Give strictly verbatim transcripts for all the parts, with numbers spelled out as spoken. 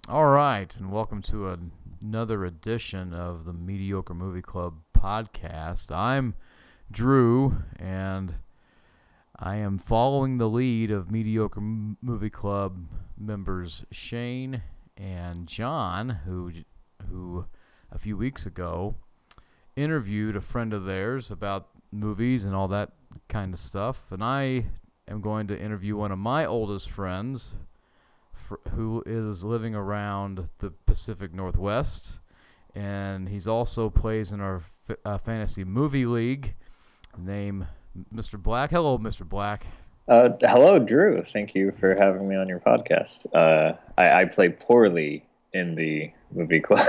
All right, and welcome to a, another edition of the Mediocre Movie Club podcast. I'm Drew, and I am following the lead of Mediocre M- Movie Club members Shane and John, who who a few weeks ago interviewed a friend of theirs about movies and all that kind of stuff. And I am going to interview one of my oldest friends, who is living around the Pacific Northwest, and he's also plays in our f- uh, fantasy movie league. Name Mister Black. Hello, Mister Black. Uh, hello, Drew. Thank you for having me on your podcast. Uh, I, I play poorly in the movie club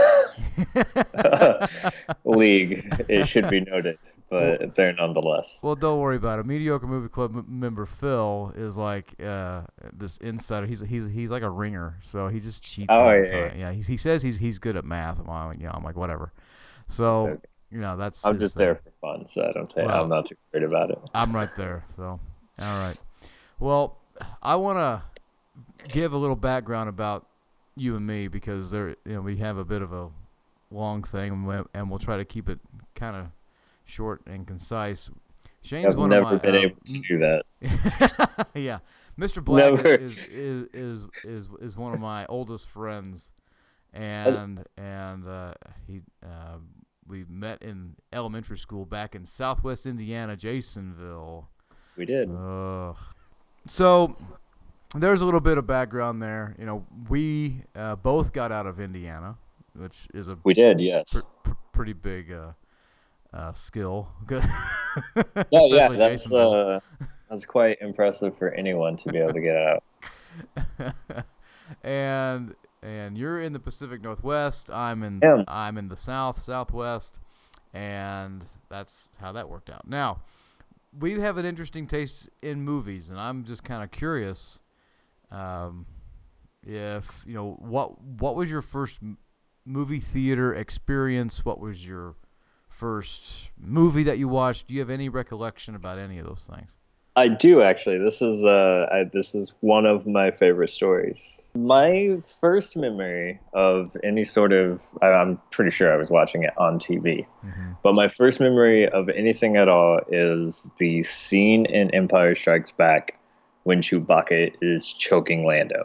league. It should be noted, but well, they're nonetheless. Well, don't worry about it. Mediocre Movie Club m- member Phil is like uh, this insider. He's he's he's like a ringer, so he just cheats oh, all yeah, the time. Yeah, yeah he, he says he's he's good at math. I'm like, you know, I'm like whatever. So okay. you know that's. I'm just thing. there for fun, so I don't take. Well, I'm not too worried about it. I'm right there. So all right. Well, I want to give a little background about you and me because there, you know, we have a bit of a long thing, and, we, and we'll try to keep it kind of short and concise. Shane's I've one never of my, been uh, able to do that. yeah, Mister Black is, is is is is one of my oldest friends, and and uh, he uh, we met in elementary school back in Southwest Indiana, Jasonville. We did. Uh, so. There's a little bit of background there. You know, we uh, both got out of Indiana, which is a we did, yes, pr- pr- pretty big uh, uh, skill. yeah, yeah, that's uh, that's quite impressive for anyone to be able to get out. and and you're in the Pacific Northwest. I'm in yeah. I'm in the South Southwest, and that's how that worked out. Now, we have an interesting taste in movies, and I'm just kind of curious. Um, if you know what what was your first m- movie theater experience? What was your first movie that you watched? Do you have any recollection about any of those things? I do actually. This is uh, I, this is one of my favorite stories. My first memory of any sort of I, I'm pretty sure I was watching it on T V, mm-hmm. but my first memory of anything at all is the scene in Empire Strikes Back when Chewbacca is choking Lando.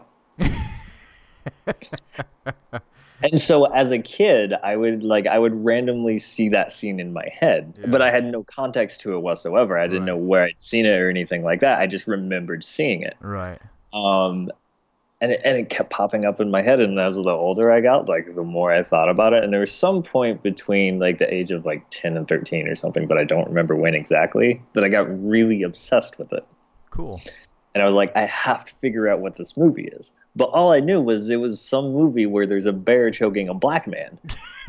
And so as a kid, I would like I would randomly see that scene in my head, yeah. but I had no context to it whatsoever. I didn't right. know where I'd seen it or anything like that. I just remembered seeing it. Right. Um, and it, and it kept popping up in my head. And as the older I got, like the more I thought about it. And there was some point between like the age of like ten and thirteen or something, but I don't remember when exactly, that I got really obsessed with it. Cool. And I was like, I have to figure out what this movie is. But all I knew was it was some movie where there's a bear choking a black man.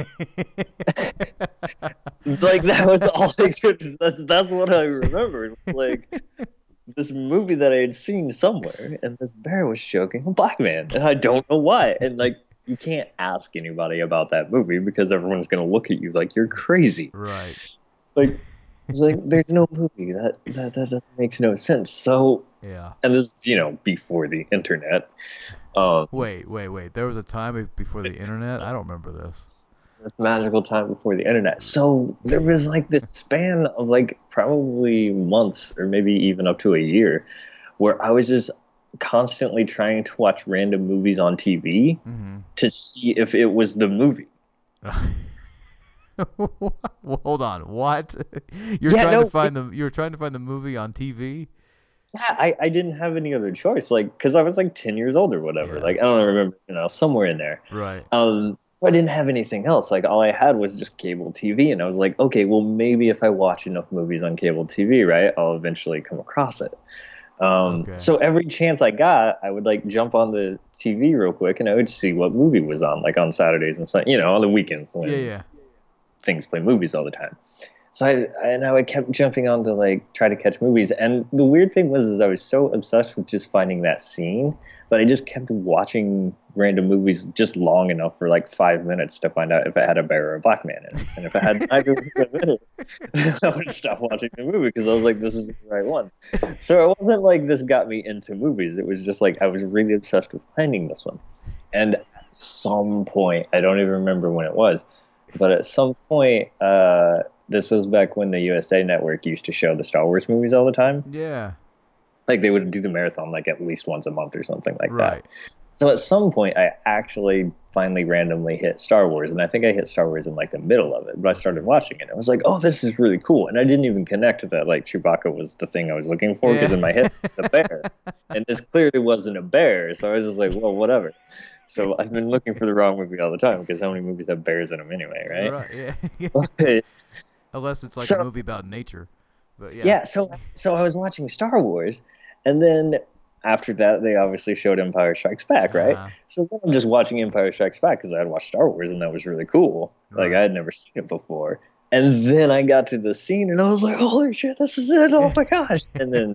Like, that was all I could, that's, that's what I remembered. Like, this movie that I had seen somewhere, and this bear was choking a black man. And I don't know why. And, like, you can't ask anybody about that movie because everyone's going to look at you like you're crazy. Right. Like, like there's no movie. That, that, that doesn't make no sense. So... Yeah. And this is, you know, before the internet. Um, wait, wait, wait. There was a time before the internet? I don't remember this. This magical time before the internet. So there was like this span of like probably months or maybe even up to a year where I was just constantly trying to watch random movies on T V mm-hmm. to see if it was the movie. Well, hold on. What? You're yeah, trying no, to find it, the you're trying to find the movie on T V? Yeah, I, I didn't have any other choice, like, because I was like ten years old or whatever. Yeah. Like, I don't remember, you know, somewhere in there. Right. Um. So I didn't have anything else. Like, all I had was just cable T V, and I was like, okay, well, maybe if I watch enough movies on cable T V, right, I'll eventually come across it. Um. Okay. So every chance I got, I would like jump on the T V real quick, and I would see what movie was on, like on Saturdays and Sunday, you know, on the weekends when yeah, yeah. things play movies all the time. So I, and I kept jumping on to like try to catch movies. And the weird thing was, is I was so obsessed with just finding that scene, but I just kept watching random movies just long enough for like five minutes to find out if it had a bear or a black man in it. And if it had neither in it, I would stop watching the movie because I was like, this is the right one. So it wasn't like this got me into movies. It was just like I was really obsessed with finding this one. And some point, I don't even remember when it was, but at some point, uh, this was back when the U S A Network used to show the Star Wars movies all the time. Yeah. Like they would do the marathon like at least once a month or something like Right. that. So at some point, I actually finally randomly hit Star Wars, and I think I hit Star Wars in like the middle of it. But I started watching it. I was like, "Oh, this is really cool," and I didn't even connect that like Chewbacca was the thing I was looking for because Yeah. in my head it was a bear, and this clearly wasn't a bear. So I was just like, "Well, whatever." So I've been looking for the wrong movie all the time because how many movies have bears in them anyway, right? Right. Yeah. But, Unless it's like So- a movie about nature. But yeah. yeah. So so I was watching Star Wars, and then after that, they obviously showed Empire Strikes Back, right? Uh-huh. So then I'm just watching Empire Strikes Back because I had watched Star Wars and that was really cool. Like Right. I had never seen it before. And then I got to the scene and I was like, holy shit, this is it. Oh my gosh. And then,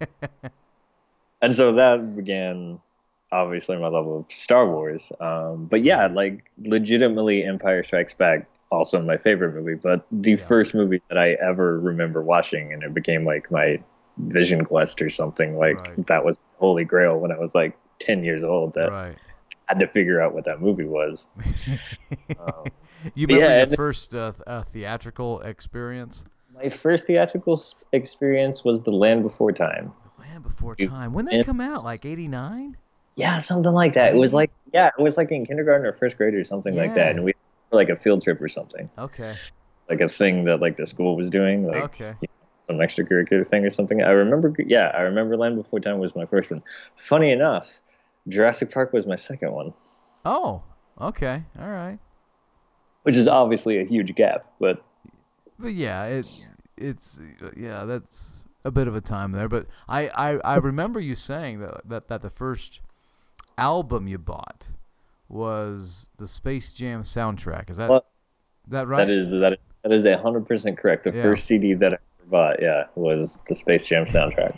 and so that began obviously my love of Star Wars. Um, but yeah, like legitimately Empire Strikes Back, also my favorite movie, but the Yeah. first movie that I ever remember watching, and it became like my Vision Quest or something, like Right. that was Holy Grail when I was like ten years old, that Right. I had to figure out what that movie was. Um, You yeah, remember your and- first uh, th- uh, theatrical experience? my first theatrical s- experience was The Land Before Time. Land Before You- Time. When did that come out? Like eighty-nine? Yeah, something like that. It was Really? like, yeah, it was like in kindergarten or first grade or something like Yeah. that. And we were like a field trip or something, Okay. like a thing that like the school was doing, like Okay. some extracurricular thing or something. I remember, yeah, I remember Land Before Time was my first one. Funny enough, Jurassic Park was my second one, Oh, okay. All right. which is obviously a huge gap, but But yeah, it it's yeah, that's a bit of a time there. But I, I, I remember you saying that, that that the first album you bought was the Space Jam soundtrack. Is that Well, that right? that is that is that is a hundred percent correct. The Yeah. first C D that I ever bought, yeah, was the Space Jam soundtrack.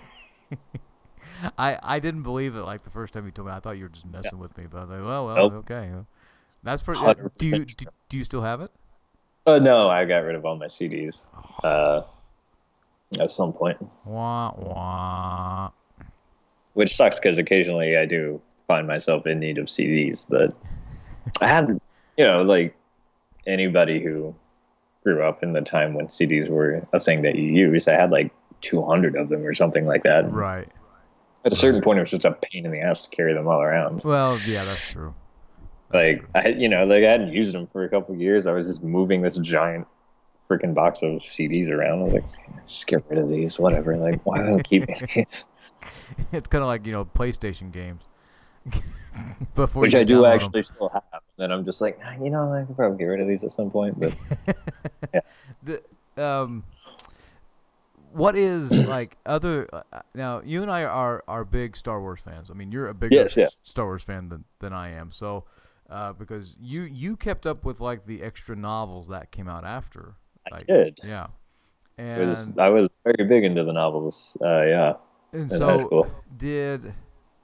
I, I didn't believe it like the first time you told me. I thought you were just messing with me. But I was like, well, well, Nope. okay. That's pretty. uh, one Do hundred you percent do, do you still have it? Oh no, I got rid of all my C Ds uh, at some point, Wah wah. which sucks because occasionally I do find myself in need of C Ds. But I had, you know, like anybody who grew up in the time when C Ds were a thing that you used, I had like two hundred of them or something like that. Right. At a certain point, it was just a pain in the ass to carry them all around. Well, yeah, that's true. That's Like true. I had, you know, like I hadn't used them for a couple of years. I was just moving this giant freaking box of C Ds around. I was like, just get rid of these, whatever. Like, why do I keep these? It's kind of like, you know, PlayStation games. Before Which you I do download 'em. actually still have. And I'm just like, "Ah, you know, I could probably get rid of these at some point. But The, um, what is like other uh, now? You and I are are big Star Wars fans. I mean, you're a bigger Yes, yes. Star Wars fan than than I am. So, uh, because you you kept up with like the extra novels that came out after. I Like, did. Yeah. It And was, I was very big into the novels. Uh, yeah. and in so high school. did.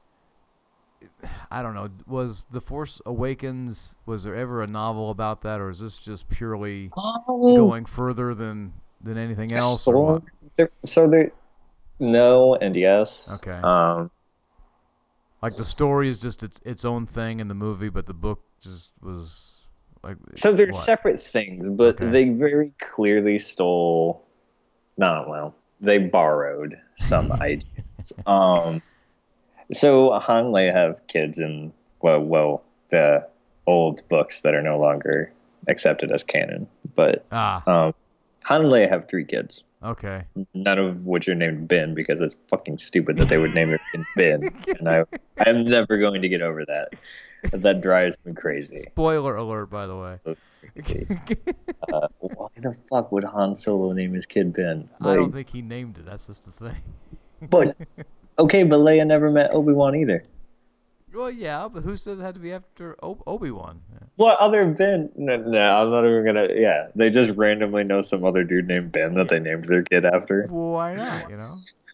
I don't know. Was The Force Awakens? Was there ever a novel about that, or is this just purely Um, going further than than anything else? or so, what? there, so there, no and yes. Okay. Um, Like the story is just its its own thing in the movie, but the book just was like. so they're what? separate things, but Okay. they very clearly stole. Not well. They borrowed some ideas. Um, so Han and Leia have kids in well, well, the old books that are no longer accepted as canon. But Ah, um, Han and Leia have three kids, okay. none of which are named Ben because it's fucking stupid that they would name their kid Ben, and I I'm never going to get over that. That drives me crazy. Spoiler alert, by the way. So crazy. Uh, why the fuck would Han Solo name his kid Ben? I don't Like, think he named it. That's just the thing. but okay, but Leia never met Obi-Wan either. Well, yeah, but who says it had to be after o- Obi-Wan? What other Ben? No, no, I'm not even gonna. Yeah, they just randomly know some other dude named Ben that they named their kid after. Well, why not? You know.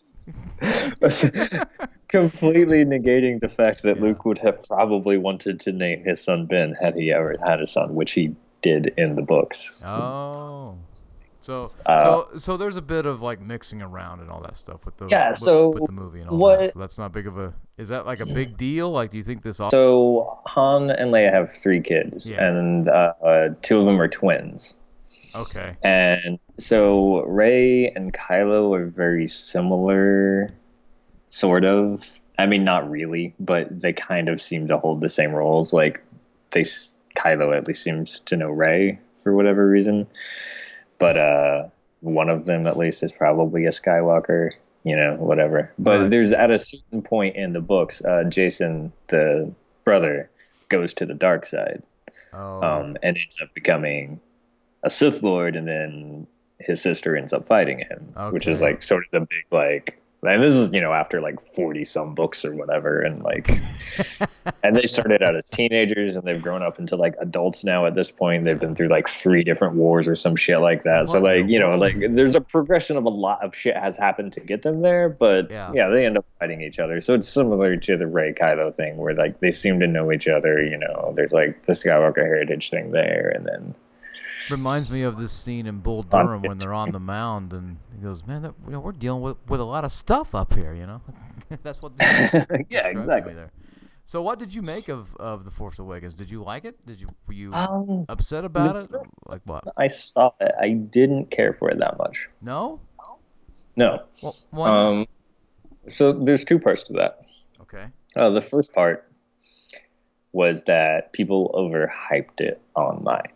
Completely negating the fact that Yeah. Luke would have probably wanted to name his son Ben had he ever had a son, which he did in the books. Oh. So Uh, so so there's a bit of like mixing around and all that stuff with the yeah. with, So with the movie and all what? that. So that's not big of a. Is that like a big deal? Like, do you think this? All, So Han and Leia have three kids, yeah. and uh, uh, two of them are twins. Okay. And so Rey and Kylo are very similar, sort of. I mean, not really, but they kind of seem to hold the same roles. Like, they Kylo at least seems to know Rey for whatever reason, but uh, one of them at least is probably a Skywalker. You know, whatever. But Right. there's at a certain point in the books, uh, Jason, the brother, goes to the dark side, Oh. um, and ends up becoming a Sith Lord, and then his sister ends up fighting him, Okay. which is like sort of the big like. And this is, you know, after like forty some books or whatever, and like, and they started out as teenagers, and they've grown up into like adults now. At this point, they've been through like three different wars or some shit like that. So What in like, the you know, world? like there's a progression of a lot of shit has happened to get them there, but Yeah. yeah, they end up fighting each other. So it's similar to the Rey Kylo thing, where like they seem to know each other. You know, there's like the Skywalker heritage thing there, and then. Reminds me of this scene in Bull Durham when they're on the mound, and he goes, "Man, that, you know, we're dealing with, with a lot of stuff up here, you know." That's what. Yeah, exactly. There. So, what did you make of, of the Force Awakens? Did you like it? Did you were you Um, upset about the it? first Like what? I saw it. I didn't care for it that much. No. No. Well, why not? Um, so there's two parts to that. Okay. Uh, the first part was that people overhyped it online.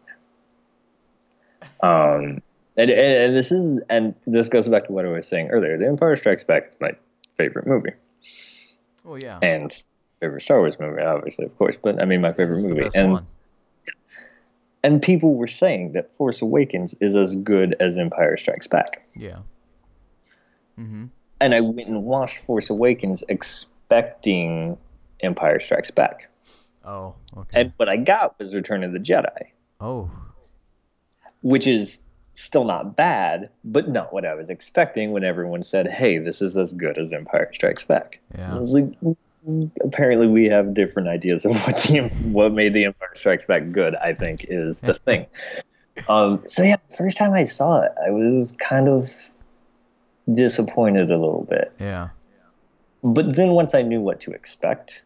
Um, and, and, and this is and this goes back to what I was saying earlier. The Empire Strikes Back is my favorite movie. Oh yeah. And favorite Star Wars movie, obviously, of course. But I mean, my favorite it's movie. The best and one. and people were saying that Force Awakens is as good as Empire Strikes Back. Yeah. Mm-hmm. And I went and watched Force Awakens expecting Empire Strikes Back. Oh. Okay. And what I got was Return of the Jedi, oh. which is still not bad, but not what I was expecting when everyone said, hey, this is as good as Empire Strikes Back. Yeah. I was like, apparently we have different ideas of what the what made the Empire Strikes Back good, I think, is the thing. Um, so yeah, the first time I saw it, I was kind of disappointed a little bit. Yeah. But then once I knew what to expect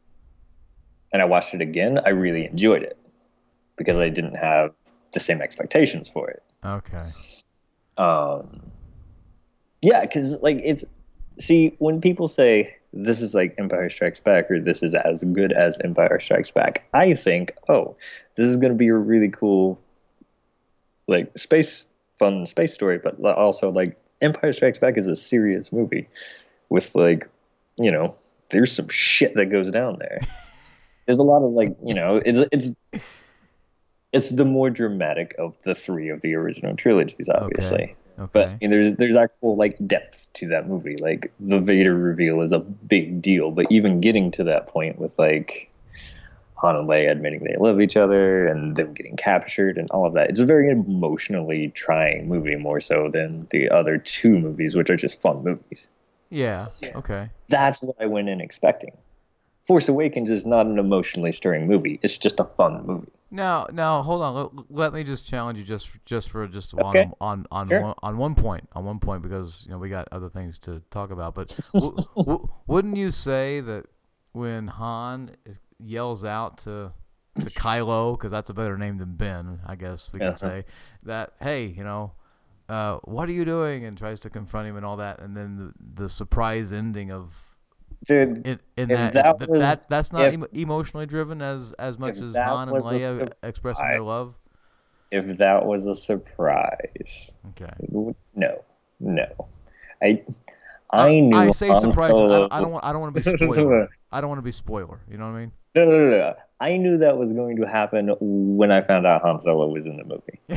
and I watched it again, I really enjoyed it because I didn't have the same expectations for it. Okay. Um, yeah, because like it's see when people say this is like Empire Strikes Back or this is as good as Empire Strikes Back, I think, oh, this is going to be a really cool like space fun space story, but also like Empire Strikes Back is a serious movie with like, you know, there's some shit that goes down there. There's a lot of like, you know, it's it's it's the more dramatic of the three of the original trilogies, obviously. Okay. Okay. But I mean, there's there's actual like depth to that movie. Like the Vader reveal is a big deal, but even getting to that point with like Han and Leia admitting they love each other and them getting captured and all of that, it's a very emotionally trying movie, more so than the other two movies, which are just fun movies. Yeah. Okay. That's what I went in expecting. Force Awakens is not an emotionally stirring movie. It's just a fun movie. Now, now, hold on. Let, let me just challenge you just just for just Okay. on on on, Sure. one, on one point on one point because you know we got other things to talk about. But w- w- wouldn't you say that when Han is, yells out to to Kylo, because that's a better name than Ben, I guess we can Uh-huh. say that, hey, you know, uh, what are you doing? And tries to confront him and all that, and then the, the surprise ending of Dude, in, in if that, that is- was- that that's not if- em- emotionally driven as as much if as that Han and was a Leia expressing their love. surprise, if that was a surprise, Okay. no, no. I I knew I say Han surprise. I Solo- don't, I don't want. I don't want to be spoiler. I don't want to be spoiler. You know what I mean? No, no, no, no. I knew that was going to happen when I found out Han Solo was in the movie.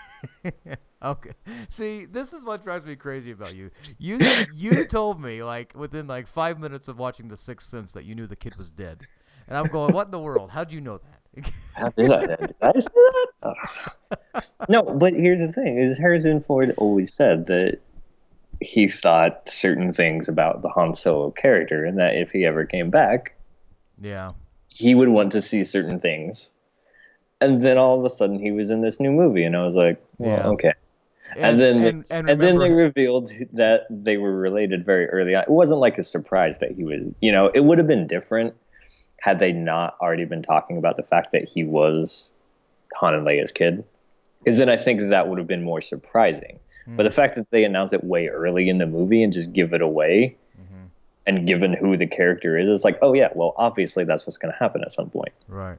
Okay. See, this is what drives me crazy about you. You you told me like within like five minutes of watching The Sixth Sense that you knew the kid was dead, and I'm going, what in the world? How'd you know that? How did I? Did I say that? Oh. No, but here's the thing: is Harrison Ford always said that he thought certain things about the Han Solo character, and that if he ever came back, Yeah. he would want to see certain things. And then all of a sudden, he was in this new movie, and I was like, well, Yeah. okay. And, And then and they, and and then they remember, revealed that they were related very early on. It wasn't like a surprise that he was, you know, it would have been different had they not already been talking about the fact that he was Han and Leia's kid. Because then I think that, that would have been more surprising. hmm, But the fact that they announce it way early in the movie and just give it away, hmm, and given who the character is, it's like, oh yeah, well obviously that's what's going to happen at some point. right.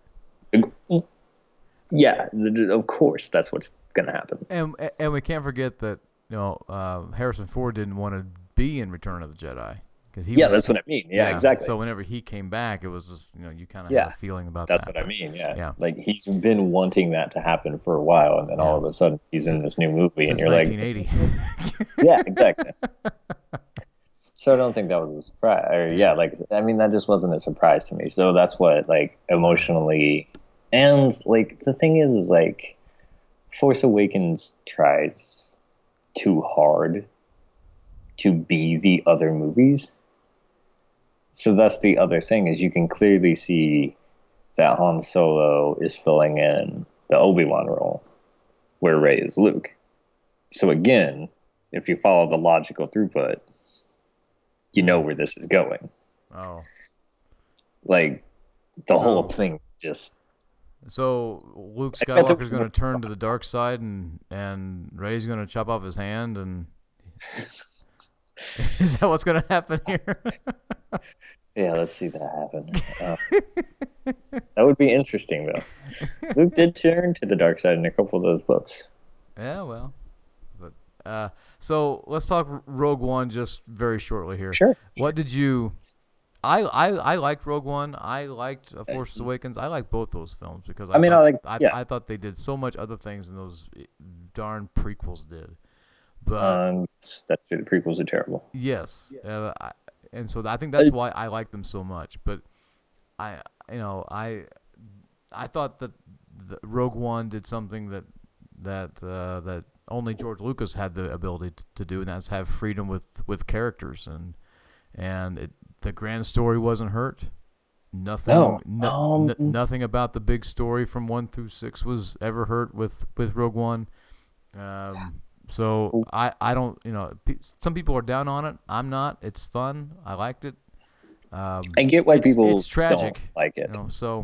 Yeah, of course that's what's going to happen. And and we can't forget that you know uh, Harrison Ford didn't want to be in Return of the Jedi because he Yeah, was, that's what I mean. Yeah, exactly. So whenever he came back, it was just you know you kind of Yeah, have a feeling about That's that. what I mean. Yeah. Yeah. Like he's been wanting that to happen for a while, and then Yeah. all of a sudden he's in this new movie, and Since you're nineteen like, eighty. yeah, exactly. So I don't think that was a surprise. Or, yeah, like I mean, that just wasn't a surprise to me. So that's what like emotionally, and like the thing is, is like Force Awakens tries too hard to be the other movies. So that's the other thing, is you can clearly see that Han Solo is filling in the Obi-Wan role where Rey is Luke. So again, if you follow the logical throughput, you know where this is going. Oh. Like the So- whole thing just So Luke I thought there Skywalker's was going to no- turn to the dark side, and and Rey's going to chop off his hand, and is that what's going to happen here? yeah, let's see that happen. Uh, that would be interesting though. Luke did turn to the dark side in a couple of those books. Yeah, well, but uh, so let's talk Rogue One just very shortly here. Sure. What did you? I I I liked Rogue One. I liked uh, Force Awakens. I like both those films because I, I mean, I thought, like- I, yeah. I thought they did so much other things than those darn prequels did. But Um, that's the prequels are terrible. yes, uh, I, and so I think that's why I like them so much. But I, you know, I, I thought that the Rogue One did something that that uh, that only George Lucas had the ability to, to do, and that's have freedom with, with characters, and and it, the grand story wasn't hurt. Nothing, No, no, um, n- nothing about the big story from one through six was ever hurt with, with Rogue One. Um, so I, I don't, you know, pe- some people are down on it. I'm not. It's fun. I liked it. Um, I get why it's, people it's tragic, don't like it. you know. So,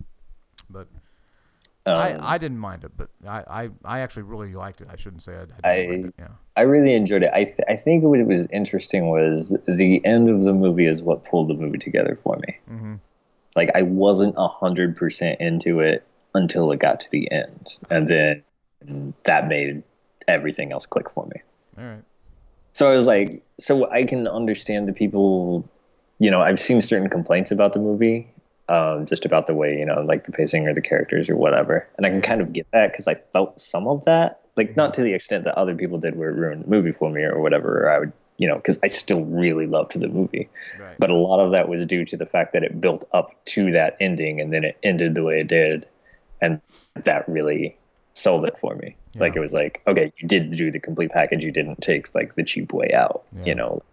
but Um, I, I didn't mind it, but I, I, I actually really liked it. I shouldn't say I, I didn't I- mind it. Yeah. I really enjoyed it. I th- I think what was interesting was the end of the movie is what pulled the movie together for me. Mm-hmm. Like I wasn't a hundred percent into it until it got to the end, and then that made everything else click for me. All right. So I was like, so I can understand the people. You know, I've seen certain complaints about the movie, um, just about the way, you know, like the pacing or the characters or whatever, and I can kind of get that because I felt some of that. Like not to the extent that other people did where it ruined the movie for me or whatever, or I would, you know, because I still really loved the movie. Right. But a lot of that was due to the fact that it built up to that ending and then it ended the way it did. And that really sold it for me. Yeah. Like it was like, okay, you did do the complete package. You didn't take like the cheap way out, Yeah. you know,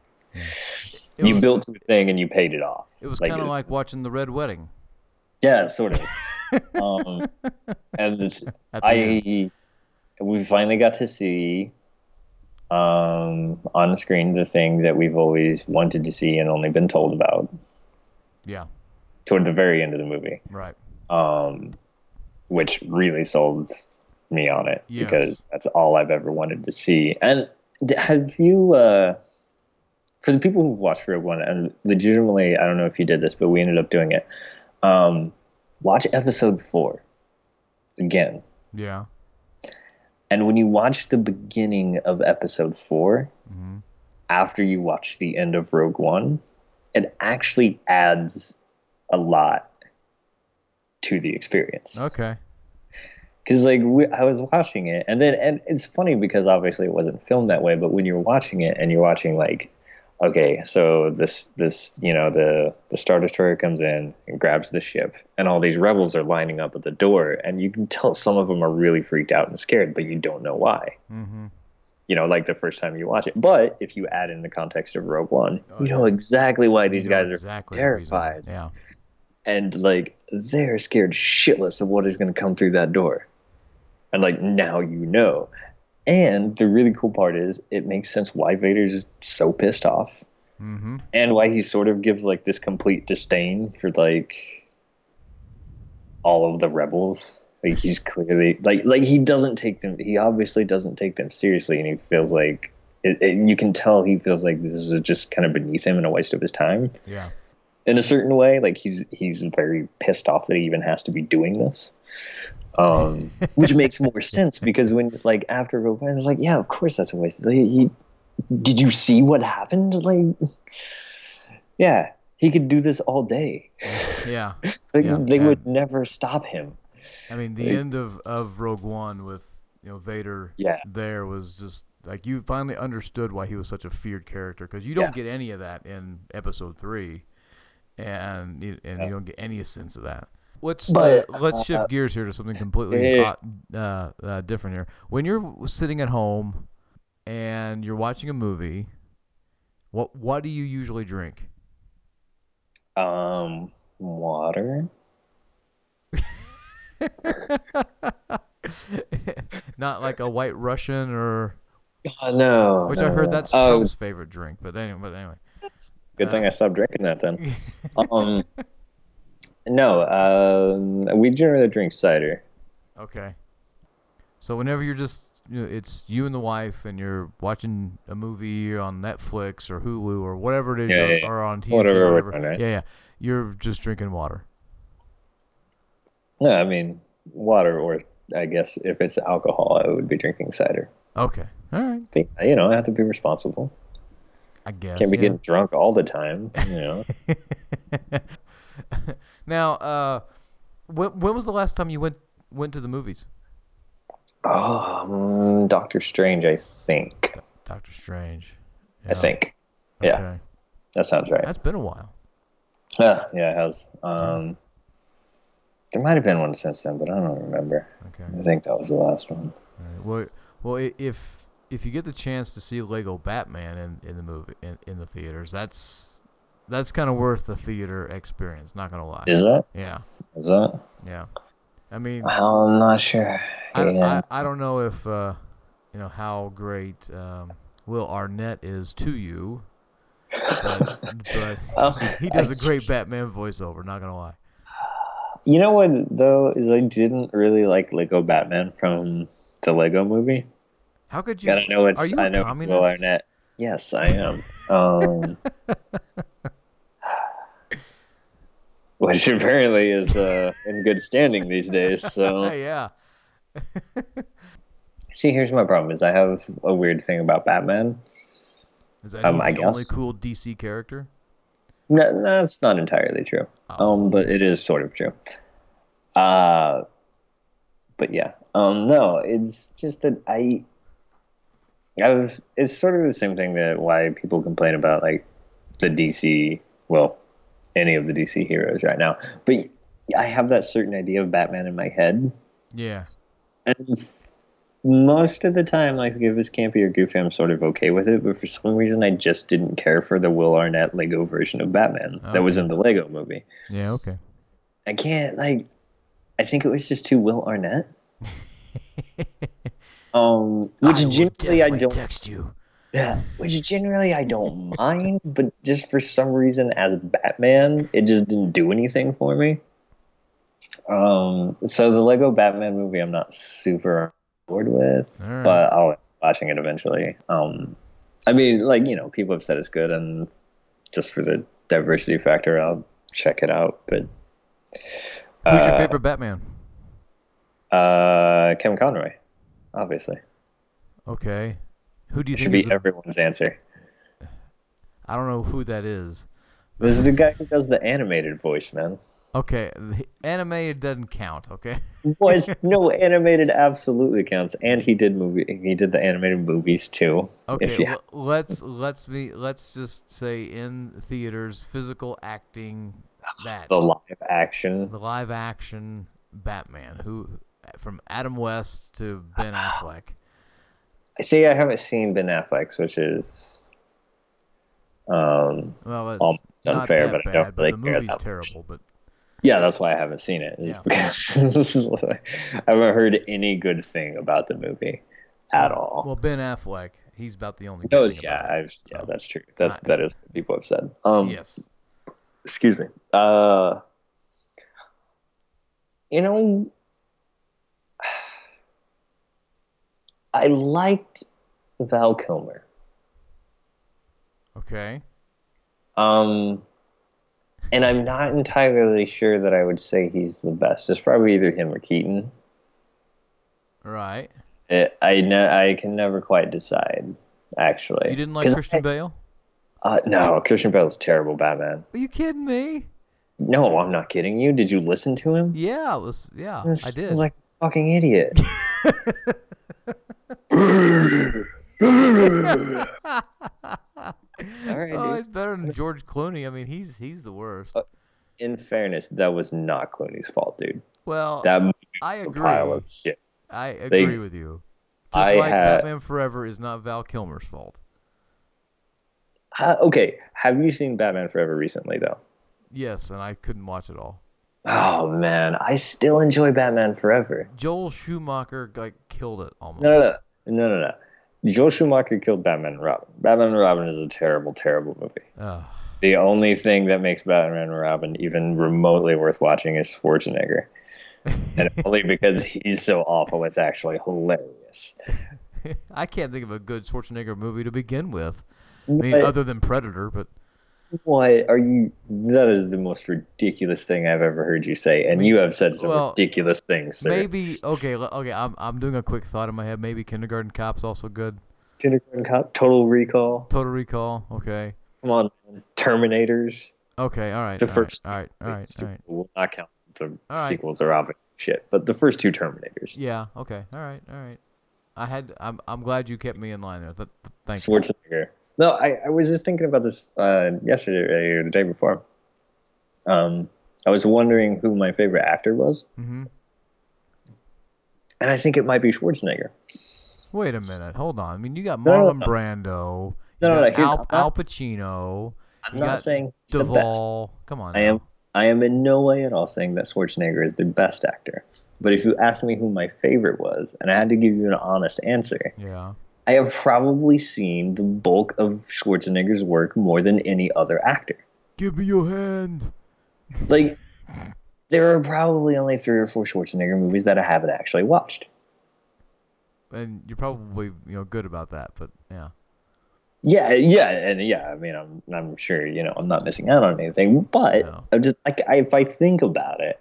It you was, built the thing and you paid it off. it was like kind of it- like watching the Red Wedding. Yeah, sort of. um, and it's- At the end. I, we finally got to see um, on screen the thing that we've always wanted to see and only been told about Yeah. toward the very end of the movie, Right. um, which really sold me on it Yes. because that's all I've ever wanted to see. And d- have you, uh, for the people who've watched Rogue One, and legitimately, I don't know if you did this, but we ended up doing it. Um, watch episode four again. Yeah. And when you watch the beginning of episode four, Mm-hmm. after you watch the end of Rogue One, it actually adds a lot to the experience. Okay. Because like we, I was watching it, and then and it's funny because obviously it wasn't filmed that way. But when you're watching it, and you're watching like, okay, so this this you know the the Star Destroyer comes in and grabs the ship, and all these rebels are lining up at the door, and you can tell some of them are really freaked out and scared, but you don't know why. Mm-hmm. You know, like the first time you watch it. But if you add in the context of Rogue One, Oh, you know yeah. exactly why these You know guys exactly are the reason. terrified. Yeah. And like they're scared shitless of what is going to come through that door. And like now you know. And the really cool part is it makes sense why Vader's so pissed off. Mm-hmm. And why he sort of gives like this complete disdain for like all of the rebels. Like he's clearly like like he doesn't take them. He obviously doesn't take them seriously, and he feels like it, it, you can tell he feels like this is just kind of beneath him and a waste of his time. Yeah. In a certain way, like he's he's very pissed off that he even has to be doing this. Um, which makes more sense because when like after Rogue One, it's like, yeah, of course that's a waste. Like, he, did you see what happened? Like, yeah, he could do this all day. Yeah, like, yeah. they And, would never stop him. I mean, the Like, end of, of Rogue One with you know Vader Yeah. there was just like you finally understood why he was such a feared character because you don't Yeah. get any of that in Episode Three, and you, and Yeah. you don't get any sense of that. Let's But, uh, let's shift uh, gears here to something completely yeah. hot, uh, uh, different here. When you're sitting at home and you're watching a movie, what what do you usually drink? Um, water. Not like a White Russian or Oh, no. which no, I heard no. that's Oh, Trump's favorite drink. But anyway, but anyway. good thing uh, I stopped drinking that then. Um, no. Um, we generally drink cider. Okay. So whenever you're just, you know, it's you and the wife, and you're watching a movie on Netflix or Hulu or whatever it is, Yeah, you're, yeah, yeah. or on T N T Whatever or we're whatever. doing, right? Yeah, yeah. You're just drinking water. No, I mean water, or I guess if it's alcohol, I would be drinking cider. Okay. All right. But, you know, I have to be responsible. I guess. Can't be yeah. getting drunk all the time. You know. Now, uh, when when was the last time you went went to the movies? Oh, um, Doctor Strange, I think. Doctor Strange. I Yeah. think. Yeah, Okay. that sounds right. That's been a while. Yeah, yeah, it has. Um, there might have been one since then, but I don't remember. Okay. I think that was the last one. All right. Well, well, i- if if you get the chance to see Lego Batman in, in the movie in, in the theaters, that's that's kind of worth the theater experience. Not gonna lie. Is that? Yeah, Is that? yeah. I mean, Well, I'm not sure. I, Yeah. I, I don't know if uh, you know how great um, Will Arnett is to you, but, but Um, he does a I- great Batman voiceover. Not gonna lie. You know what though is I didn't really like Lego Batman from the Lego movie. How could you? And I know it's are you I a know it's communist? Will Arnett. Yes, I am. Um, which apparently is uh, in good standing these days. So yeah. see, here's my problem: is I have a weird thing about Batman. Is that Um, he's I the only guess. cool D C character? No, that's not entirely true. Oh. Um, but it is sort of true. Uh, but yeah. Um, no, it's just that I, I've. It's sort of the same thing that why people complain about like the D C. Well, any of the D C heroes right now. But I have that certain idea of Batman in my head, Yeah. and most of the time, like if it's campy or goofy, I'm sort of okay with it. But for some reason, I just didn't care for the Will Arnett Lego version of Batman that was Okay. in the Lego movie. Yeah. Okay. I can't like. I think it was just too Will Arnett. Um, which I will generally I definitely don't. text you. Yeah, which generally I don't mind, but just for some reason, as Batman, it just didn't do anything for me. Um, so the Lego Batman movie, I'm not super on board with, All right. but I'll end up watching it eventually. Um, I mean, like you know, people have said it's good, and just for the diversity factor, I'll check it out. But Who's your uh, favorite Batman? Uh, Kevin Conroy, obviously. Okay. Who do you Should think? Is be the, everyone's answer. I don't know who that is. This is the guy who does the animated voice, man. Okay, the animated doesn't count. Okay. Voice, no, animated absolutely counts, and he did movie. He did the animated movies too. Okay. If you, l- let's let's me let's just say in theaters, physical acting, that the live action. the live action Batman, who from Adam West to Ben Affleck. See, I haven't seen Ben Affleck's, which is um Well, it's almost not unfair, that but I bad, don't really but the care movie's that much. terrible. But Yeah, that's why I haven't seen it. Is Yeah. because this is like, I haven't heard any good thing about the movie. at well, all. Well, Ben Affleck, he's about the only. No, Good thing yeah, about it, I've, yeah, so. that's true. That's Not- that is what people have said. Um, Yes. excuse me. Uh, you know, I liked Val Kilmer. Okay. Um, and I'm not entirely sure that I would say he's the best. It's probably either him or Keaton. Right. It, I ne- I can never quite decide. Actually, You didn't like 'Cause Christian I- Bale? Uh, no, Christian Bale's terrible Batman. Are you kidding me? No, I'm not kidding you. Did you listen to him? Yeah, it was. Yeah, This I did. sounds like a fucking idiot. All right, Oh, dude. he's better than George Clooney. I mean, he's he's the worst. Uh, In fairness, that was not Clooney's fault, dude. Well, That movie I was a agree. pile of shit. I They- agree with you. Just I like had- Batman Forever is not Val Kilmer's fault. Uh, okay, have you seen Batman Forever recently, though? Yes, and I couldn't watch it all. Oh man, I still enjoy Batman Forever. Joel Schumacher like killed it almost. No, no, no, no, no. no. Joel Schumacher killed Batman and Robin. Batman and Robin is a terrible, terrible movie. Ugh. The only thing that makes Batman and Robin even remotely worth watching is Schwarzenegger. And only because he's so awful, it's actually hilarious. I can't think of a good Schwarzenegger movie to begin with. I mean, What, other than Predator, but what are you? That is the most ridiculous thing I've ever heard you say, and you have said some well, ridiculous things, sir. maybe okay, l- okay. I'm I'm doing a quick thought in my head. Maybe Kindergarten Cop's also good. Kindergarten Cop, Total Recall. Total Recall. Okay. Come on, man. Terminators. Okay. All right. The all first Right, all right. All right. two All right. will not count. The All right. sequels are obvious shit, but the first two Terminators. Yeah. Okay. All right. All right. I had. I'm. I'm glad you kept me in line there. Th- th- thank you. Schwarzenegger. No, I, I was just thinking about this uh, yesterday or the day before. Um, I was wondering who my favorite actor was, Mm-hmm. and I think it might be Schwarzenegger. Wait a minute. Hold on. I mean, you got No, no, Marlon no. Brando. You No, no, no, got here- Al, I'm not- Al Pacino. I'm You not got saying he's the best. Duvall. Come on. I now. am I am in no way at all saying that Schwarzenegger is the best actor. But if you asked me who my favorite was, and I had to give you an honest answer, Yeah. I have probably seen the bulk of Schwarzenegger's work more than any other actor. Give me your hand. Like, there are probably only three or four Schwarzenegger movies that I haven't actually watched. And you're probably you know good about that, but yeah. Yeah, yeah, and yeah. I mean, I'm I'm sure you know I'm not missing out on anything, but No. I'm just like I, if I think about it,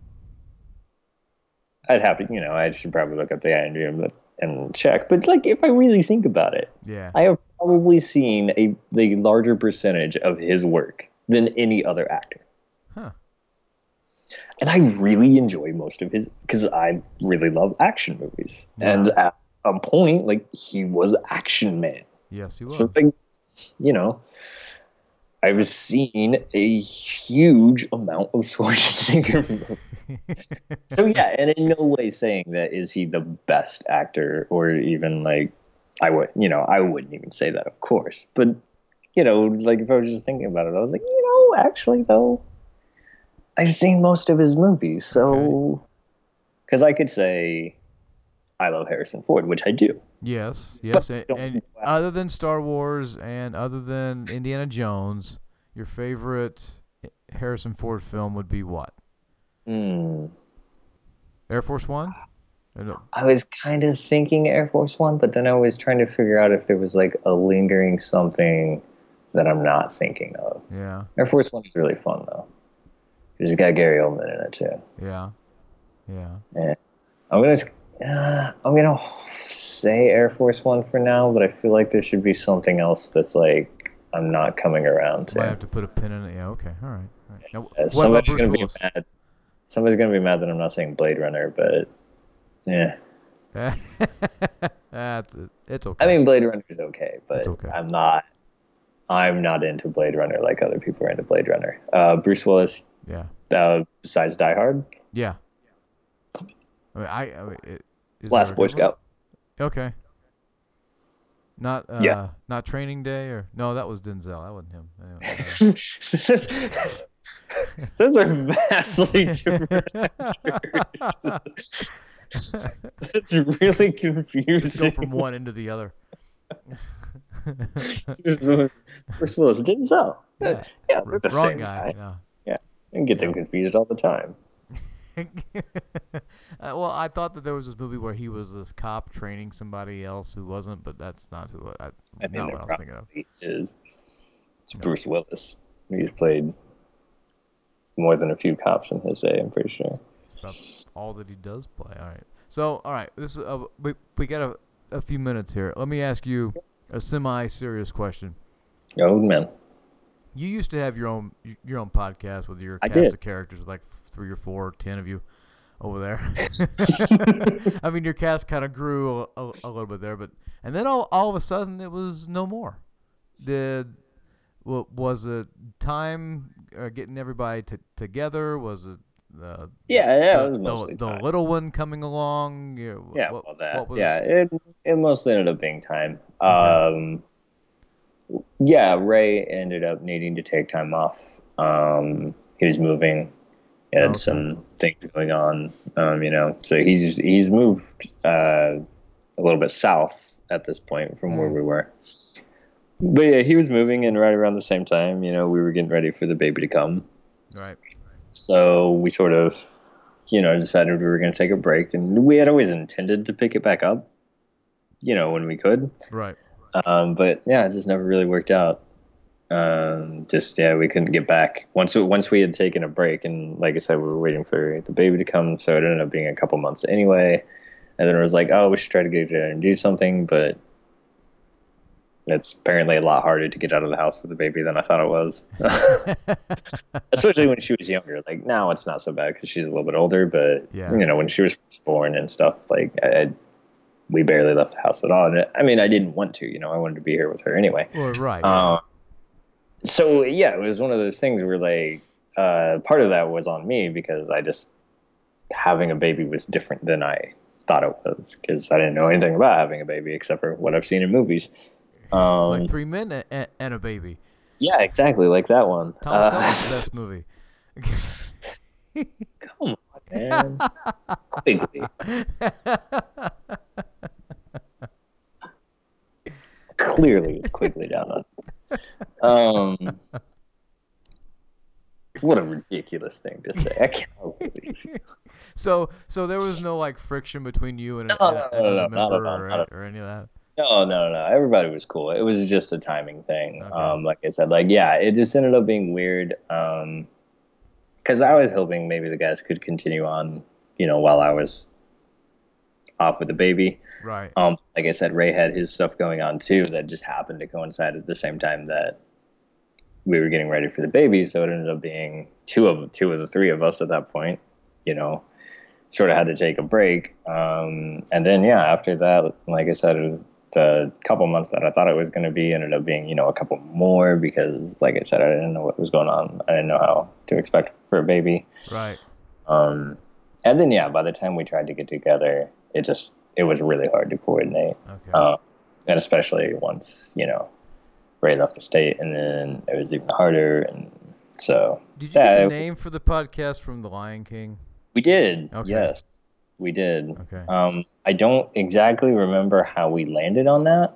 I'd have to you know I should probably look up the IMDb and check. But like if I really think about it, Yeah. I have probably seen a the larger percentage of his work than any other actor. Huh. And I really enjoy most of his because I really love action movies. Yeah. And at a point, like he was Action Man. Yes, he So was. it's like, you know, I was seeing a huge amount of Schwarzenegger movies. So yeah, and in no way saying that is he the best actor or even like I would, you know, I wouldn't even say that, of course. But you know, like if I was just thinking about it, I was like, you know, actually though, I've seen most of his movies, so because I could say I love Harrison Ford, which I do. Yes, yes, and, don't- and other than Star Wars and other than Indiana Jones, your favorite Harrison Ford film would be what? Hmm. Air Force One? Or no? I was kind of thinking Air Force One, but then I was trying to figure out if there was like a lingering something that I'm not thinking of. Yeah, Air Force One is really fun though. It's got Gary Oldman in it too. yeah, yeah. I'm gonna, uh, I'm gonna say Air Force One for now, but I feel like there should be something else that's like I'm not coming around Might to. have to put a pin in it. Yeah, okay, all right. All right. Now, Uh, what about somebody's Bruce gonna Willis? be mad. Somebody's gonna be mad that I'm not saying Blade Runner, but yeah. That's it. It's okay. I mean, Blade Runner is okay, but It's okay. I'm not. I'm not into Blade Runner like other people are into Blade Runner. Uh, Bruce Willis, yeah, uh, besides Die Hard, yeah. I mean, I. I mean, it, is Last there a Boy good one? Scout. Okay. Not uh, Yeah. not Training Day or no, that was Denzel. That wasn't him. Anyway, uh, Those are vastly different actors. It's really Just go confusing. from one into the other. Bruce Willis, Denzel. Yeah, Yeah, R- they're the wrong same guy. guy. Yeah. Yeah, I get them Yeah. confused all the time. uh, well, I thought that there was this movie where he was this cop training somebody else who wasn't, but that's not who I, I mean, not there what I was thinking of. probably is. It's No. Bruce Willis. He's played more than a few cops in his day, I'm pretty sure. It's about all that he does play. All right. So, all right, this is uh, we we got a, a few minutes here. Let me ask you a semi-serious question. Oh, man. You used to have your own your own podcast with your I cast did. of characters with like three or four, or ten of you over there. I mean, your cast kind of grew a, a, a little bit there, but and then all, all of a sudden it was no more. Did well, was it time uh, getting everybody t- together? Was it uh, Yeah, yeah, the, it was the, mostly the time. little one coming along? Yeah, wh- Yeah, what, well, that. what was, Yeah, it, it mostly ended up being time. Okay. Um, yeah, Ray ended up needing to take time off. Um, he was moving. He had Okay. some things going on, um, you know. So he's he's moved uh, a little bit south at this point from where Mm. we were. But yeah, he was moving, and right around the same time, you know, we were getting ready for the baby to come. Right. So we sort of, you know, decided we were going to take a break, and we had always intended to pick it back up, you know, when we could. Right. Um, but yeah, it just never really worked out. Um, just yeah, we couldn't get back once. Once we had taken a break, and like I said, we were waiting for the baby to come, so it ended up being a couple months anyway. And then it was like, oh, we should try to get together and do something, but it's apparently a lot harder to get out of the house with a baby than I thought it was. Especially when she was younger. Like now, it's not so bad because she's a little bit older, but Yeah. you know, when she was first born and stuff, like I, I, we barely left the house at all. And I mean, I didn't want to. You know, I wanted to be here with her anyway. Well, right. Yeah. Um, so yeah, it was one of those things where like uh, part of that was on me because I just having a baby was different than I thought it was because I didn't know anything about having a baby except for what I've seen in movies. Um, like Three Men and, and a Baby. yeah, exactly, like that one. Tom Uh, Selleck's best movie. come on, man. Quigley. Clearly, it's Quigley down on. Um, what a ridiculous thing to say. I can't believe you. so, so there was no like friction between you and, No, and, no, and no, another no, not member at all, or, not at or any of that. No, no, no. Everybody was cool. It was just a timing thing. Okay. Um, like I said, like yeah, it just ended up being weird. Um, because I was hoping maybe the guys could continue on, you know, while I was off with the baby. Right. Um, like I said, Ray had his stuff going on too that just happened to coincide at the same time that we were getting ready for the baby. So it ended up being two of two of the three of us at that point. You know, sort of had to take a break. Um, and then yeah, after that, like I said, it was the couple months that I thought it was going to be ended up being, you know, a couple more because, like I said, I didn't know what was going on. I didn't know how to expect for a baby. Right. Um, and then yeah, by the time we tried to get together, it just it was really hard to coordinate. Okay. Uh, and especially once, you know, Ray left the state, and then it was even harder. And so Did you yeah, get the it- name for the podcast from The Lion King? we did. Okay. Yes, we did. Okay. Um, I don't exactly remember how we landed on that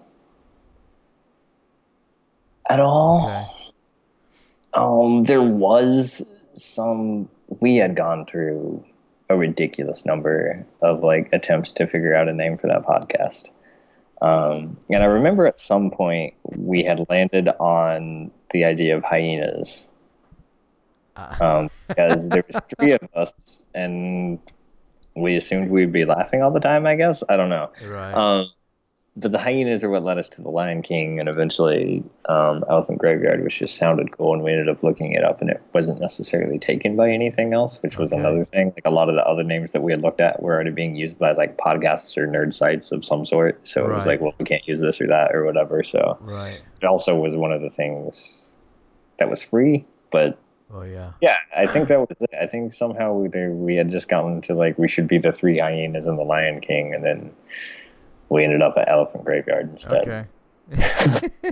at all. Okay. Um, there was some. We had gone through a ridiculous number of like attempts to figure out a name for that podcast. Um, and I remember at some point we had landed on the idea of hyenas. Uh, Um, because there was three of us, and we assumed we'd be laughing all the time. I guess I don't know. right. Um, but the hyenas are what led us to the Lion King, and eventually um, Elephant Graveyard, which just sounded cool, and we ended up looking it up, and it wasn't necessarily taken by anything else, which was Okay. another thing. Like a lot of the other names that we had looked at were already being used by like podcasts or nerd sites of some sort. So it was Right. like, well, we can't use this or that or whatever. So right. it also was one of the things that was free, but Oh yeah. yeah, I think that was it. I think somehow we there, we had just gotten to like we should be the three hyenas and the Lion King, and then we ended up at Elephant Graveyard instead. Okay.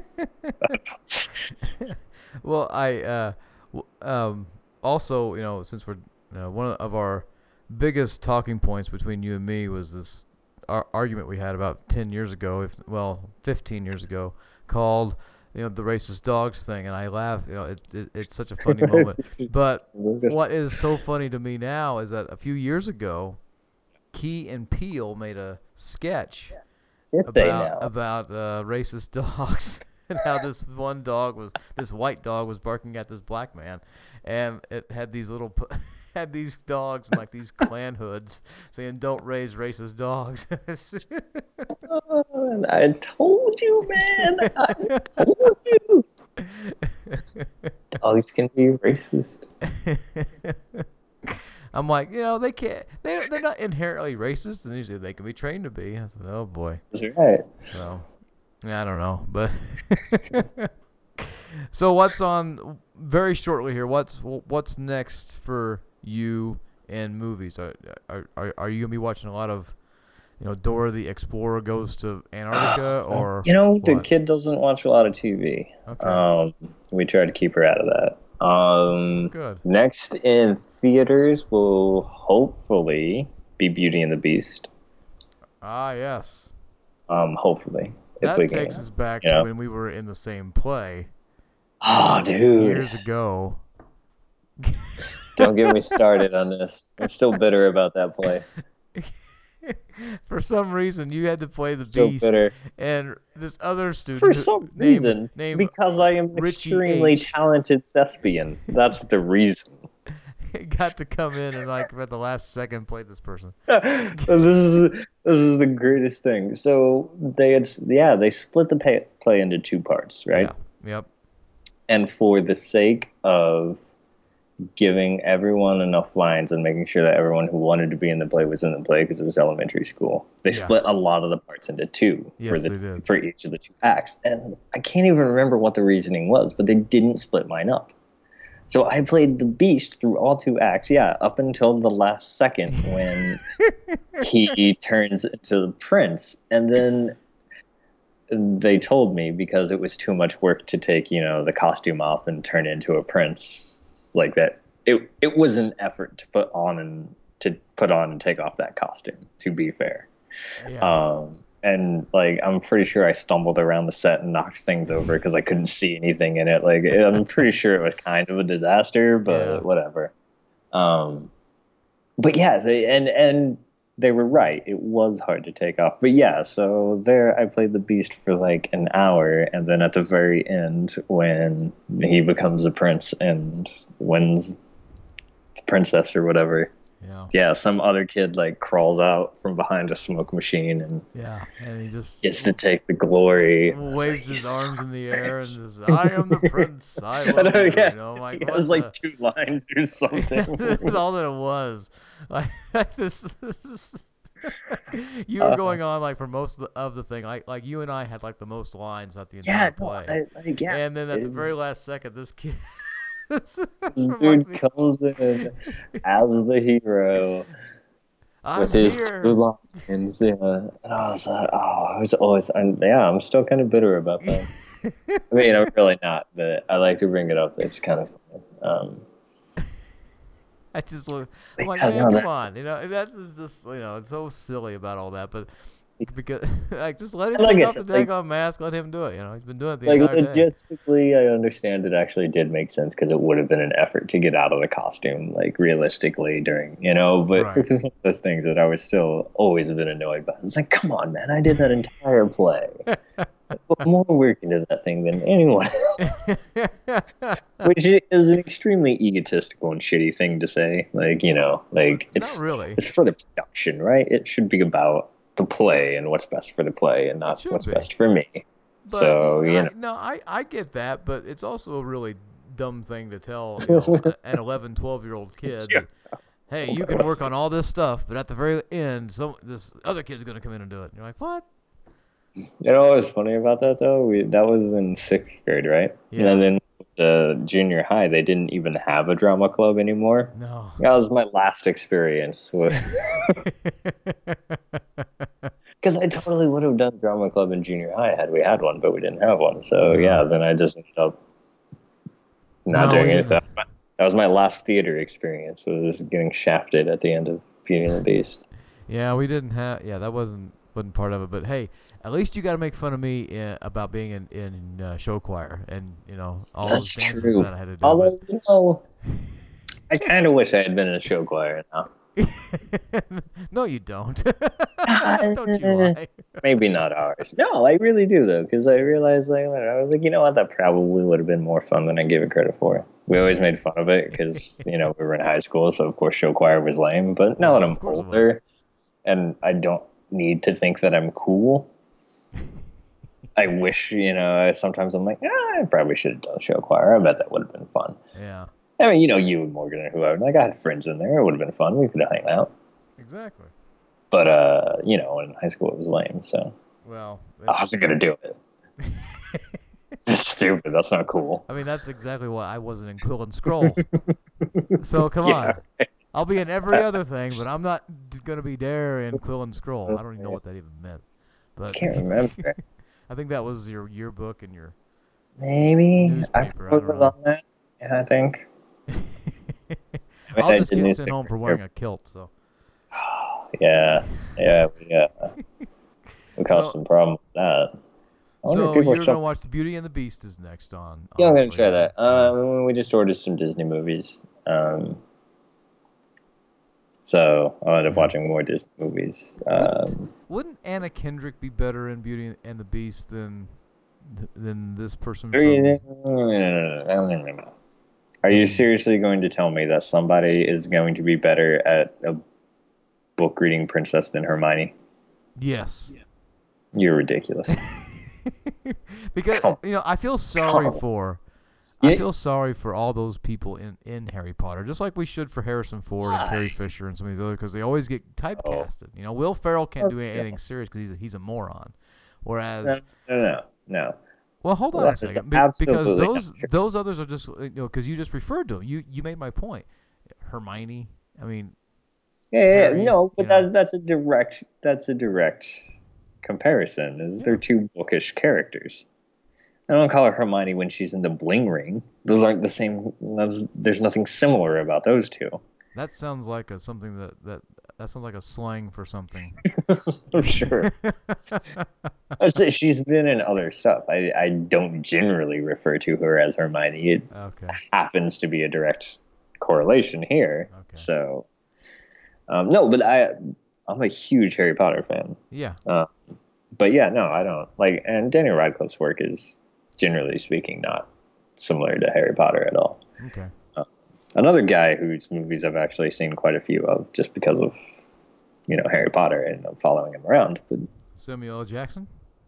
Well, I uh, w- um, also, you know, since we're you know, one of our biggest talking points between you and me was this ar- argument we had about ten years ago, if well, fifteen years ago, called, you know, the racist dogs thing, and I laugh. You know, it, it it's such a funny moment. But what is so funny to me now is that a few years ago, Key and Peele made a sketch Did they about now? about uh, racist dogs and how this one dog was this white dog was barking at this black man, and it had these little p- had these dogs in like these Klan hoods saying "Don't raise racist dogs." Oh, and I told you, man. I told you. Dogs can be racist. I'm like, you know, they can't. They they're not inherently racist, and usually they can be trained to be. I said, oh boy. That's right. So, yeah, I don't know, but so what's on very shortly here? What's what's next for you in movies? Are are are, are you gonna be watching a lot of, you know, Dora the Explorer Goes to Antarctica, or you know, what? the kid doesn't watch a lot of T V. Okay. Um, we try to keep her out of that. Um, Good. Next in theaters will hopefully be Beauty and the Beast. Ah, yes. Um, hopefully, if That we can. takes us back yeah. to when we were in the same play Oh, dude! years ago. Don't get me started on this. I'm still bitter about that play. For some reason, you had to play the Still Beast, bitter. and this other student. For who- some named- reason, named because I am Richie extremely H. talented thespian. That's the reason. got to come in and like at the last second play this person. this is this is the greatest thing. So they had yeah they split the pay, play into two parts, right? Yeah. Yep. And for the sake of giving everyone enough lines and making sure that everyone who wanted to be in the play was in the play because it was elementary school, they Yeah. split a lot of the parts into two for Yes, the they did. for each of the two acts. And I can't even remember what the reasoning was, but they didn't split mine up. So I played the Beast through all two acts, yeah, up until the last second when he turns into the prince. And then they told me, because it was too much work to take, you know, the costume off and turn into a prince like that, it it was an effort to put on and to put on and take off that costume, to be fair. Yeah. Um, and like, I'm pretty sure I stumbled around the set and knocked things over because I couldn't see anything in it. Like, I'm pretty sure it was kind of a disaster, but Yeah. whatever. Um, but yeah, they, and and they were right. It was hard to take off. But yeah, so there I played the Beast for like an hour, and then at the very end, when he becomes a prince and wins the princess or whatever. Yeah. Yeah, some other kid like crawls out from behind a smoke machine and Yeah. And he just gets to take the glory. I was waves like, his "You arms son in the of a air and bitch." says, "I am the prince. I I love know, you." yeah, You know, I'm like, he what has the- like two lines or something. That's all that it was. Like this, this you were Uh, going on like for most of the, of the thing. Like like you and I had like the most lines at the entire yeah, no, play. I, like, yeah. And then at the it- very last second, this kid, This from, dude like, comes in as the hero I'm with his here. two lines, yeah. And I was like, oh, I was always, I'm, yeah, I'm still kind of bitter about that. I mean, I'm really not, but I like to bring it up. It's kind of funny. Um, I just look. I'm like, Yeah, man, no, come that- on. You know, that's just, just you know, it's so silly about all that. But because like, just let him And like take I off the said, like- daggone mask. Let him do it. You know, he's been doing it the like entire day. logistically, I understand it actually did make sense because it would have been an effort to get out of the costume, like realistically during, you know. But Right. it was one of those things that I was still always been annoyed by. It's like, come on, man, I did that entire play. I put more work into that thing than anyone else. Which is an extremely egotistical and shitty thing to say. Like, you know, like it's Not really. it's for the production, right? It should be about the play and what's best for the play and not should what's be. best for me. But, So, you I, know. no, I, I get that, but it's also a really dumb thing to tell you know, a- an eleven, twelve year old kid. Yeah. That, hey, you can work on all this stuff, but at the very end, some this other kid's gonna come in and do it. And you're like, what? You know what was funny about that though? We, that was in sixth grade, right? Yeah. And then the junior high, they didn't even have a drama club anymore. No. That was my last experience with. Because I totally would have done drama club in junior high had we had one, but we didn't have one. So yeah, then I just ended up not No, doing we it. didn't. That was, my, that was my last theater experience. Was getting shafted at the end of Beauty and the Beast. Yeah, we didn't have. Yeah, that wasn't wasn't part of it. But hey, at least you got to make fun of me uh, about being in in uh, show choir and you know all That's those dances true. that I had to do. Although, you know, I kind of wish I had been in a show choir now. No, you don't. Don't you lie. Maybe not ours. No, I really do though, because I realized like I was like, you know what, that probably would have been more fun than I gave it credit for. We always made fun of it because you know we were in high school, so of course show choir was lame. But now Yeah, that I'm of course it older, and I don't need to think that I'm cool, I wish you know. Sometimes I'm like, ah, I probably should have done show choir. I bet that would have been fun. Yeah, I mean, you know, you and Morgan and whoever. Like I had friends in there. It would have been fun. We could have hung out. exactly. But uh, you know, in high school it was lame, so Well, I wasn't gonna do it. That's stupid. That's not cool. I mean, that's exactly why I wasn't in Quill and Scroll. So come Yeah. on. I'll be in every other thing, but I'm not d- gonna be there in Quill and Scroll. I don't even know what that even meant. But I can't remember. I think that was your yearbook and your. Maybe I Newspaper, I don't was know. on that. Yeah, I think. I'll I just did get sent home newspaper. for wearing a kilt. So. Yeah, yeah, we, uh, we caused So- some problem with that. I wonder if So people you're are still- gonna watch The Beauty and the Beast is next on. Yeah, I'm on gonna try Flavor. that. Um, we just ordered some Disney movies. Um, so I'll end up Yeah. watching more Disney movies. Um, Wouldn't Anna Kendrick be better in Beauty and the Beast than than this person? Are you, From, are you seriously going to tell me that somebody is going to be better at a book reading princess than Hermione? yes. You're ridiculous. Because Come- you know, I feel sorry come. for. I Yeah. feel sorry for all those people in, in Harry Potter, just like we should for Harrison Ford and Carrie Why? Fisher and some of these other, because they always get typecasted. You know, Will Ferrell can't do Okay. anything serious because he's a, he's a moron. Whereas, No, no, no, no. well, hold on Well, a that's second, be- because absolutely not those true. those others are just you know because you just referred to them. You you made my point. Hermione, I mean, Yeah, yeah, yeah. Harry, No, but you know. that that's a direct that's a direct comparison. Is they're Yeah. two bookish characters. I don't call her Hermione when she's in the Bling Ring. Those aren't the same. Those, there's nothing similar about those two. that sounds like a something that that that sounds like a slang for something. I'm sure. I say she's been in other stuff. I I don't generally refer to her as Hermione. It Okay. happens to be a direct correlation here. Okay. So, um, no, but I I'm a huge Harry Potter fan. Yeah. But yeah, no, I don't like. And Daniel Radcliffe's work is generally speaking not similar to Harry Potter at all. Okay. Another guy whose movies I've actually seen quite a few of just because of you know Harry Potter and I'm following him around. But Samuel L. Jackson.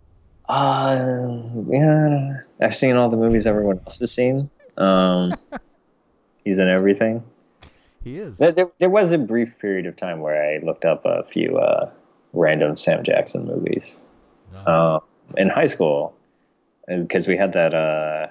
uh, yeah, I've seen all the movies everyone else has seen. Um, he's in everything. He is. There, there, there was a brief period of time where I looked up a few uh, random Sam Jackson movies Uh, uh, in high school because we had that uh,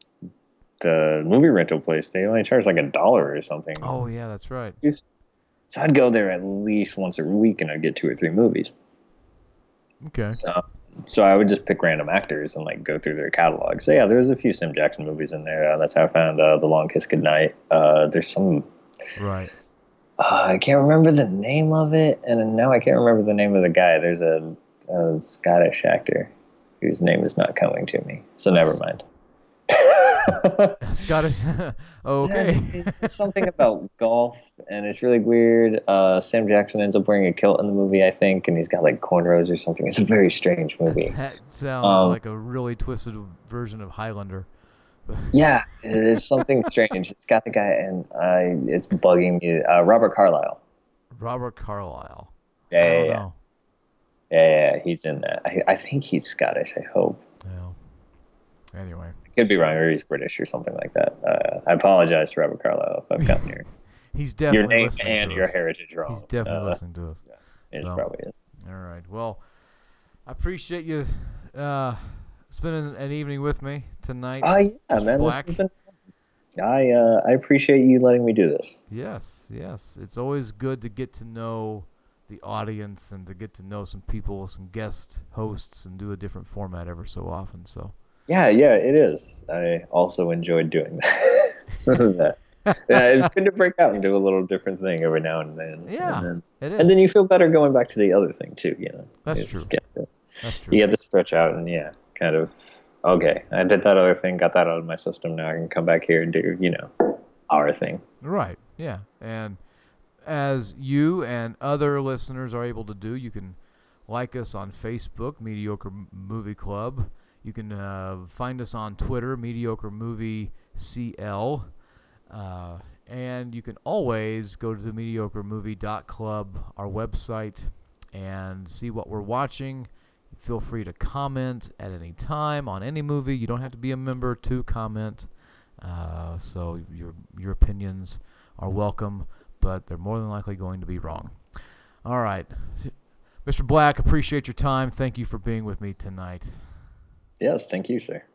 the movie rental place. They only charged like a dollar or something. oh yeah, that's right. So I'd go there at least once a week and I'd get two or three movies. Okay. So I would just pick random actors and like go through their catalog. So yeah, there's a few Sam Jackson movies in there. Uh, that's how I found uh, The Long Kiss Goodnight. Uh, there's some Right. uh, I can't remember the name of it, and now I can't remember the name of the guy. There's a, a Scottish actor whose name is not coming to me. So never mind. Scottish. Okay. It's something about golf, and it's really weird. Uh, Sam Jackson ends up wearing a kilt in the movie, I think, and he's got like cornrows or something. It's a very strange movie. That sounds Um, like a really twisted version of Highlander. Yeah, it's something strange. It's got the guy, and I, it's bugging me. Uh, Robert Carlyle. Robert Carlyle. Yeah, I yeah, don't yeah. know. yeah, yeah, yeah, he's in that. I, I think he's Scottish. I hope. Yeah. Anyway. Could be wrong, or he's British or something like that. Uh, I apologize to Robert Carlyle if I've gotten your He's your definitely name listening and to your us. heritage wrong. He's definitely Uh, listening to us. It So- probably is. All right. Well, I appreciate you uh, spending an evening with me tonight. Oh yeah, Mister man, Black. this has been fun. I uh, I appreciate you letting me do this. Yes, yes. It's always good to get to know the audience and to get to know some people, some guest hosts, and do a different format ever so often. So, Yeah, yeah, it is. I also enjoyed doing that. So that. Yeah, it's good to break out and do a little different thing every now and then. Yeah, and then, it is. And then you feel better going back to the other thing too. You know, That's It's true. get to- That's true. You have to stretch out and yeah, kind of. Okay, I did that other thing, got that out of my system. Now I can come back here and do you know our thing. Right. Yeah. And as you and other listeners are able to do, you can like us on Facebook, Mediocre M- Movie Club. You can uh, find us on Twitter, Mediocre Movie C L. Uh, and you can always go to the mediocre movie dot club, our website, and see what we're watching. Feel free to comment at any time on any movie. You don't have to be a member to comment. Uh, so your your opinions are welcome, but they're more than likely going to be wrong. All right. Mister Black, appreciate your time. Thank you for being with me tonight. Yes, thank you, sir.